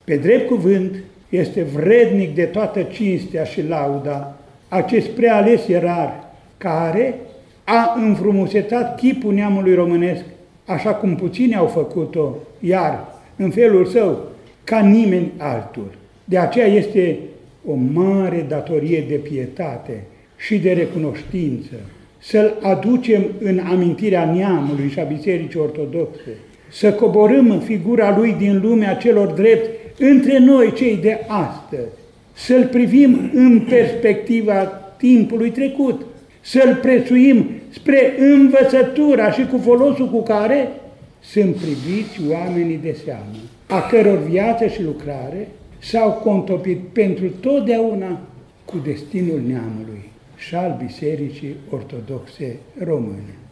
Pe drept cuvânt, este vrednic de toată cinstea și lauda acest preales ierar care a înfrumusețat chipul neamului românesc, așa cum puțini au făcut-o, iar în felul său, ca nimeni altul. De aceea este o mare datorie de pietate și de recunoștință să-l aducem în amintirea neamului și a Bisericii Ortodoxe, să coborâm figura lui din lumea celor drepți între noi, cei de astăzi, să-l privim în perspectiva timpului trecut, să-l prețuim spre învățătura și cu folosul cu care sunt priviți oamenii de seamă, a căror viață și lucrare s-au contopit pentru totdeauna cu destinul neamului și al Bisericii Ortodoxe Române.